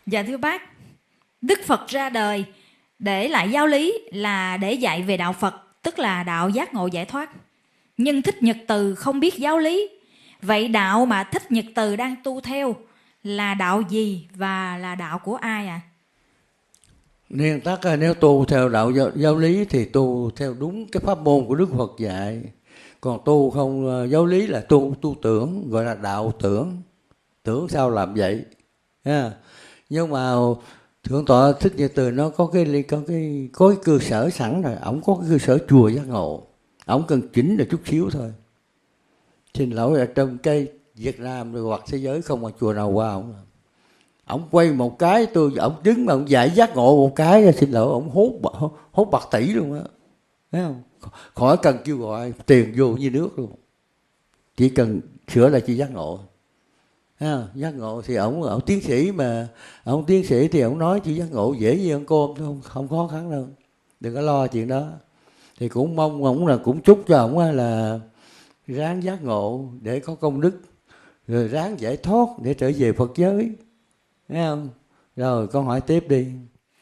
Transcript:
Dạ thưa bác, Đức Phật ra đời để lại giáo lý là để dạy về đạo Phật, tức là đạo giác ngộ giải thoát. Nhưng Thích Nhật Từ không biết giáo lý. Vậy đạo mà Thích Nhật Từ đang tu theo là đạo gì và là đạo của ai ạ? Nguyên tắc nếu tu theo đạo giáo lý thì tu theo đúng cái pháp môn của Đức Phật dạy. Còn tu không giáo lý là tu tưởng, gọi là đạo tưởng. Tưởng sao làm vậy. Nhưng mà Thượng tọa Thích Nhật Từ nó có cái cơ sở sẵn rồi. Ổng có cái cơ sở chùa giác ngộ. Ổng cần chỉnh là chút xíu thôi. Xin lỗi, ở trong cái Việt Nam rồi hoặc thế giới không mà chùa nào qua ổng quay một cái ổng đứng mà ổng dạy giác ngộ một cái, xin lỗi, ổng hốt bạc tỷ luôn á, thấy không? Khỏi cần kêu gọi tiền vô như nước luôn, chỉ cần sửa là chỉ giác ngộ. Giác ngộ thì ổng tiến sĩ, mà ổng tiến sĩ thì ổng nói chỉ giác ngộ dễ như ăn cơm, không khó khăn đâu, đừng có lo chuyện đó. Thì cũng mong ổng là cũng chúc cho ổng là ráng giác ngộ để có công đức, rồi ráng giải thoát để trở về Phật giới, thấy không? Rồi con hỏi tiếp đi.